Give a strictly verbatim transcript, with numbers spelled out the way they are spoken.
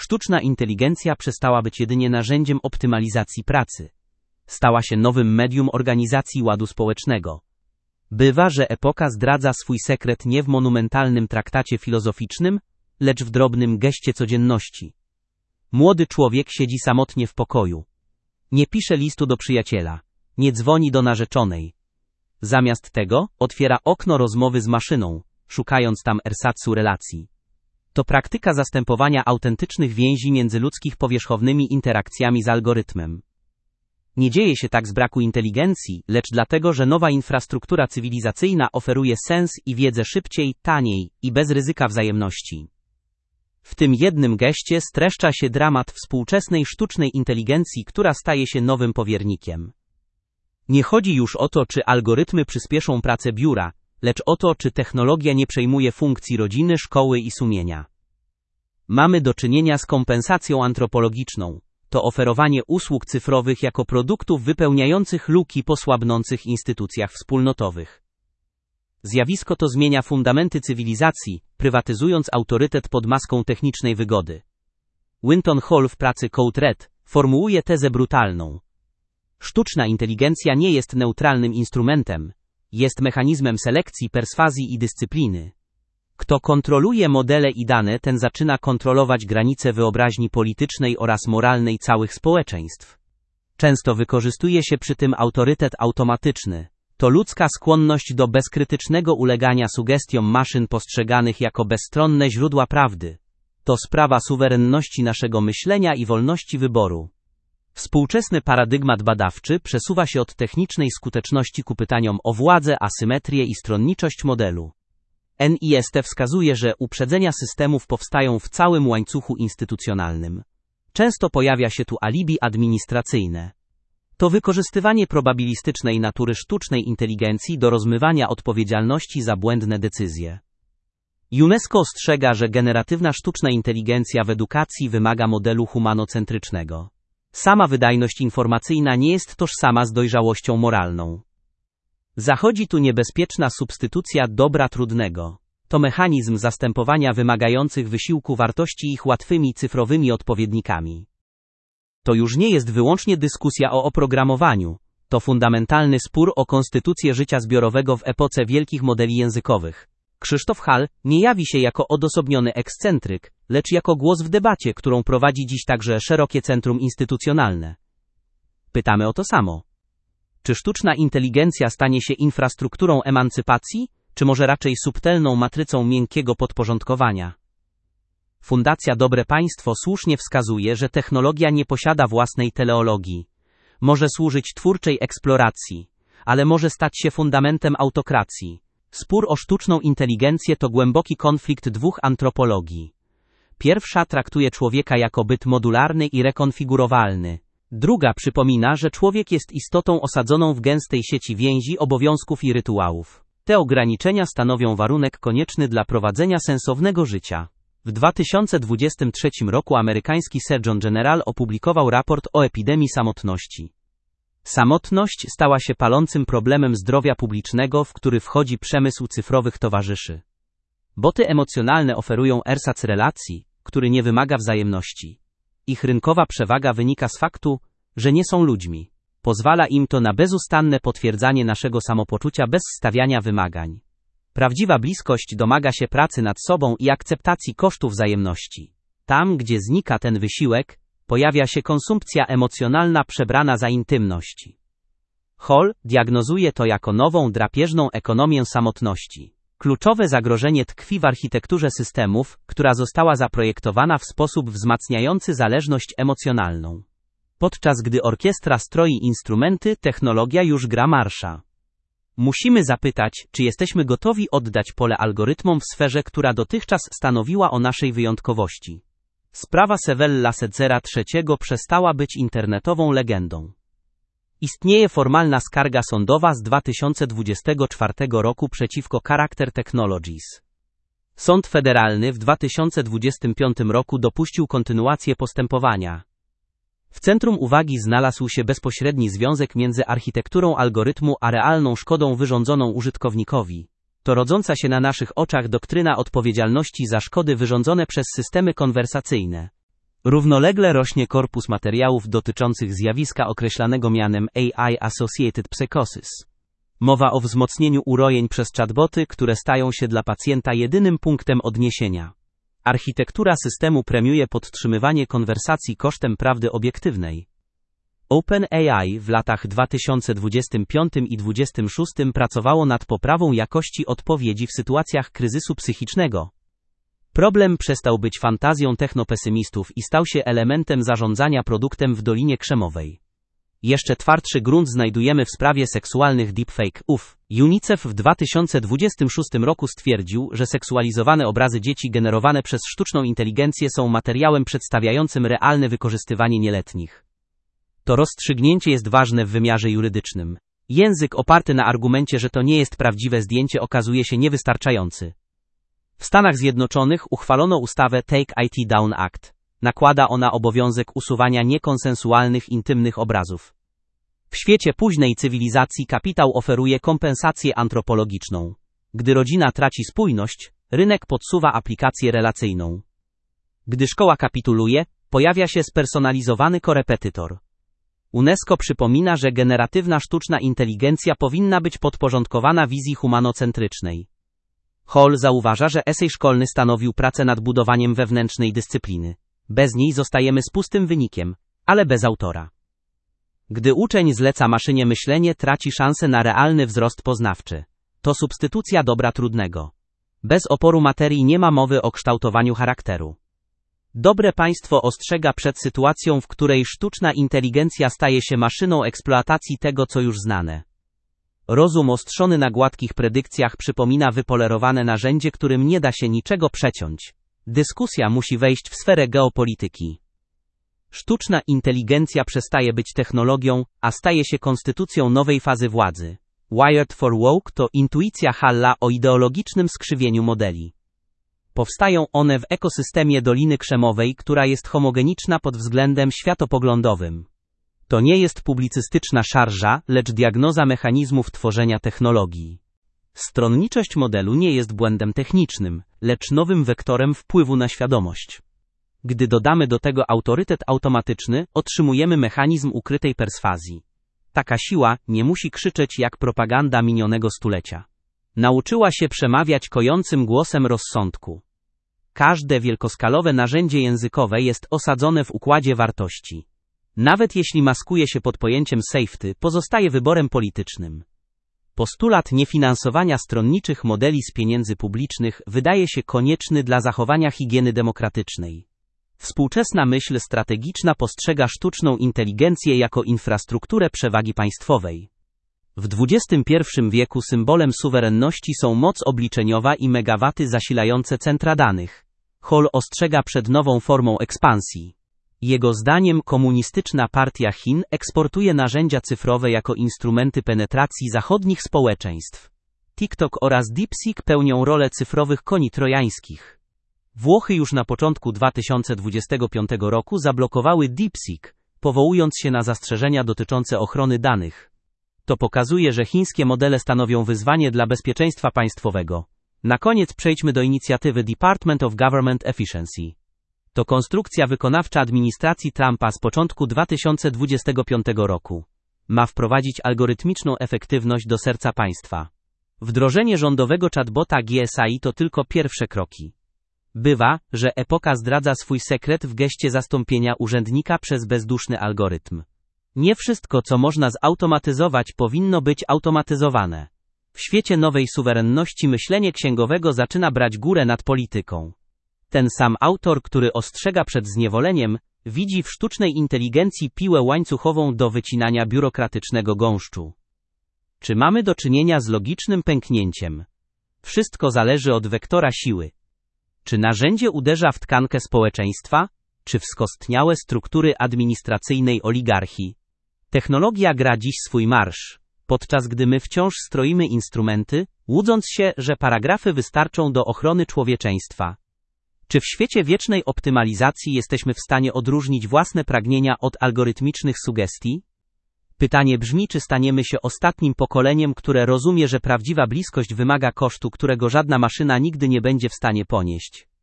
Sztuczna inteligencja przestała być jedynie narzędziem optymalizacji pracy. Stała się nowym medium organizacji ładu społecznego. Bywa, że epoka zdradza swój sekret nie w monumentalnym traktacie filozoficznym, lecz w drobnym geście codzienności. Młody człowiek siedzi samotnie w pokoju. Nie pisze listu do przyjaciela. Nie dzwoni do narzeczonej. Zamiast tego otwiera okno rozmowy z maszyną, szukając tam ersatzu relacji. To praktyka zastępowania autentycznych więzi międzyludzkich powierzchownymi interakcjami z algorytmem. Nie dzieje się tak z braku inteligencji, lecz dlatego, że nowa infrastruktura cywilizacyjna oferuje sens i wiedzę szybciej, taniej i bez ryzyka wzajemności. W tym jednym geście streszcza się dramat współczesnej sztucznej inteligencji, która staje się nowym powiernikiem. Nie chodzi już o to, czy algorytmy przyspieszą pracę biura, lecz o to, czy technologia nie przejmuje funkcji rodziny, szkoły i sumienia. Mamy do czynienia z kompensacją antropologiczną. To oferowanie usług cyfrowych jako produktów wypełniających luki po słabnących instytucjach wspólnotowych. Zjawisko to zmienia fundamenty cywilizacji, prywatyzując autorytet pod maską technicznej wygody. Winton Hall w pracy Code Red formułuje tezę brutalną. Sztuczna inteligencja nie jest neutralnym instrumentem, jest mechanizmem selekcji, perswazji i dyscypliny. Kto kontroluje modele i dane, ten zaczyna kontrolować granice wyobraźni politycznej oraz moralnej całych społeczeństw. Często wykorzystuje się przy tym autorytet automatyczny. To ludzka skłonność do bezkrytycznego ulegania sugestiom maszyn postrzeganych jako bezstronne źródła prawdy. To sprawa suwerenności naszego myślenia i wolności wyboru. Współczesny paradygmat badawczy przesuwa się od technicznej skuteczności ku pytaniom o władzę, asymetrię i stronniczość modelu. N I S T wskazuje, że uprzedzenia systemów powstają w całym łańcuchu instytucjonalnym. Często pojawia się tu alibi administracyjne. To wykorzystywanie probabilistycznej natury sztucznej inteligencji do rozmywania odpowiedzialności za błędne decyzje. UNESCO ostrzega, że generatywna sztuczna inteligencja w edukacji wymaga modelu humanocentrycznego. Sama wydajność informacyjna nie jest tożsama z dojrzałością moralną. Zachodzi tu niebezpieczna substytucja dobra trudnego. To mechanizm zastępowania wymagających wysiłku wartości ich łatwymi cyfrowymi odpowiednikami. To już nie jest wyłącznie dyskusja o oprogramowaniu. To fundamentalny spór o konstytucję życia zbiorowego w epoce wielkich modeli językowych. Krzysztof Hall nie jawi się jako odosobniony ekscentryk, lecz jako głos w debacie, którą prowadzi dziś także szerokie centrum instytucjonalne. Pytamy o to samo. Czy sztuczna inteligencja stanie się infrastrukturą emancypacji, czy może raczej subtelną matrycą miękkiego podporządkowania? Fundacja Dobre Państwo słusznie wskazuje, że technologia nie posiada własnej teleologii. Może służyć twórczej eksploracji, ale może stać się fundamentem autokracji. Spór o sztuczną inteligencję to głęboki konflikt dwóch antropologii. Pierwsza traktuje człowieka jako byt modularny i rekonfigurowalny. Druga przypomina, że człowiek jest istotą osadzoną w gęstej sieci więzi, obowiązków i rytuałów. Te ograniczenia stanowią warunek konieczny dla prowadzenia sensownego życia. W dwa tysiące dwudziestym trzecim roku amerykański Surgeon General opublikował raport o epidemii samotności. Samotność stała się palącym problemem zdrowia publicznego, w który wchodzi przemysł cyfrowych towarzyszy. Boty emocjonalne oferują ersatz relacji, który nie wymaga wzajemności. Ich rynkowa przewaga wynika z faktu, że nie są ludźmi. Pozwala im to na bezustanne potwierdzanie naszego samopoczucia bez stawiania wymagań. Prawdziwa bliskość domaga się pracy nad sobą i akceptacji kosztów wzajemności. Tam, gdzie znika ten wysiłek, pojawia się konsumpcja emocjonalna przebrana za intymność. Hall diagnozuje to jako nową, drapieżną ekonomię samotności. Kluczowe zagrożenie tkwi w architekturze systemów, która została zaprojektowana w sposób wzmacniający zależność emocjonalną. Podczas gdy orkiestra stroi instrumenty, technologia już gra marsza. Musimy zapytać, czy jesteśmy gotowi oddać pole algorytmom w sferze, która dotychczas stanowiła o naszej wyjątkowości. Sprawa Sevella Sedzera trzeciego przestała być internetową legendą. Istnieje formalna skarga sądowa z dwa tysiące dwudziestego czwartego roku przeciwko Character Technologies. Sąd federalny w dwa tysiące dwudziestym piątym roku dopuścił kontynuację postępowania. W centrum uwagi znalazł się bezpośredni związek między architekturą algorytmu a realną szkodą wyrządzoną użytkownikowi. To rodząca się na naszych oczach doktryna odpowiedzialności za szkody wyrządzone przez systemy konwersacyjne. Równolegle rośnie korpus materiałów dotyczących zjawiska określanego mianem A I Associated Psychosis. Mowa o wzmocnieniu urojeń przez chatboty, które stają się dla pacjenta jedynym punktem odniesienia. Architektura systemu premiuje podtrzymywanie konwersacji kosztem prawdy obiektywnej. OpenAI w latach dwa tysiące dwudziestym piątym i dwudziestym szóstym pracowało nad poprawą jakości odpowiedzi w sytuacjach kryzysu psychicznego. Problem przestał być fantazją technopesymistów i stał się elementem zarządzania produktem w Dolinie Krzemowej. Jeszcze twardszy grunt znajdujemy w sprawie seksualnych deepfake'ów. UNICEF w dwa tysiące dwudziestym szóstym roku stwierdził, że seksualizowane obrazy dzieci generowane przez sztuczną inteligencję są materiałem przedstawiającym realne wykorzystywanie nieletnich. To rozstrzygnięcie jest ważne w wymiarze jurydycznym. Język oparty na argumencie, że to nie jest prawdziwe zdjęcie, okazuje się niewystarczający. W Stanach Zjednoczonych uchwalono ustawę Take I T Down Act. Nakłada ona obowiązek usuwania niekonsensualnych, intymnych obrazów. W świecie późnej cywilizacji kapitał oferuje kompensację antropologiczną. Gdy rodzina traci spójność, rynek podsuwa aplikację relacyjną. Gdy szkoła kapituluje, pojawia się spersonalizowany korepetytor. UNESCO przypomina, że generatywna sztuczna inteligencja powinna być podporządkowana wizji humanocentrycznej. Hall zauważa, że esej szkolny stanowił pracę nad budowaniem wewnętrznej dyscypliny. Bez niej zostajemy z pustym wynikiem, ale bez autora. Gdy uczeń zleca maszynie myślenie, traci szansę na realny wzrost poznawczy. To substytucja dobra trudnego. Bez oporu materii nie ma mowy o kształtowaniu charakteru. Dobre państwo ostrzega przed sytuacją, w której sztuczna inteligencja staje się maszyną eksploatacji tego, co już znane. Rozum ostrzony na gładkich predykcjach przypomina wypolerowane narzędzie, którym nie da się niczego przeciąć. Dyskusja musi wejść w sferę geopolityki. Sztuczna inteligencja przestaje być technologią, a staje się konstytucją nowej fazy władzy. Wired for Woke to intuicja Halla o ideologicznym skrzywieniu modeli. Powstają one w ekosystemie Doliny Krzemowej, która jest homogeniczna pod względem światopoglądowym. To nie jest publicystyczna szarża, lecz diagnoza mechanizmów tworzenia technologii. Stronniczość modelu nie jest błędem technicznym, lecz nowym wektorem wpływu na świadomość. Gdy dodamy do tego autorytet automatyczny, otrzymujemy mechanizm ukrytej perswazji. Taka siła nie musi krzyczeć jak propaganda minionego stulecia. Nauczyła się przemawiać kojącym głosem rozsądku. Każde wielkoskalowe narzędzie językowe jest osadzone w układzie wartości. Nawet jeśli maskuje się pod pojęciem safety, pozostaje wyborem politycznym. Postulat niefinansowania stronniczych modeli z pieniędzy publicznych wydaje się konieczny dla zachowania higieny demokratycznej. Współczesna myśl strategiczna postrzega sztuczną inteligencję jako infrastrukturę przewagi państwowej. W dwudziestym pierwszym wieku symbolem suwerenności są moc obliczeniowa i megawaty zasilające centra danych. Hall ostrzega przed nową formą ekspansji. Jego zdaniem komunistyczna partia Chin eksportuje narzędzia cyfrowe jako instrumenty penetracji zachodnich społeczeństw. TikTok oraz DeepSeek pełnią rolę cyfrowych koni trojańskich. Włochy już na początku dwa tysiące dwudziestego piątego roku zablokowały DeepSeek, powołując się na zastrzeżenia dotyczące ochrony danych. To pokazuje, że chińskie modele stanowią wyzwanie dla bezpieczeństwa państwowego. Na koniec przejdźmy do inicjatywy Department of Government Efficiency. To konstrukcja wykonawcza administracji Trumpa z początku dwa tysiące dwudziestego piątego roku. Ma wprowadzić algorytmiczną efektywność do serca państwa. Wdrożenie rządowego chatbota G S A I to tylko pierwsze kroki. Bywa, że epoka zdradza swój sekret w geście zastąpienia urzędnika przez bezduszny algorytm. Nie wszystko, co można zautomatyzować, powinno być automatyzowane. W świecie nowej suwerenności myślenie księgowego zaczyna brać górę nad polityką. Ten sam autor, który ostrzega przed zniewoleniem, widzi w sztucznej inteligencji piłę łańcuchową do wycinania biurokratycznego gąszczu. Czy mamy do czynienia z logicznym pęknięciem? Wszystko zależy od wektora siły. Czy narzędzie uderza w tkankę społeczeństwa, czy w skostniałe struktury administracyjnej oligarchii? Technologia gra dziś swój marsz, podczas gdy my wciąż stroimy instrumenty, łudząc się, że paragrafy wystarczą do ochrony człowieczeństwa. Czy w świecie wiecznej optymalizacji jesteśmy w stanie odróżnić własne pragnienia od algorytmicznych sugestii? Pytanie brzmi, czy staniemy się ostatnim pokoleniem, które rozumie, że prawdziwa bliskość wymaga kosztu, którego żadna maszyna nigdy nie będzie w stanie ponieść.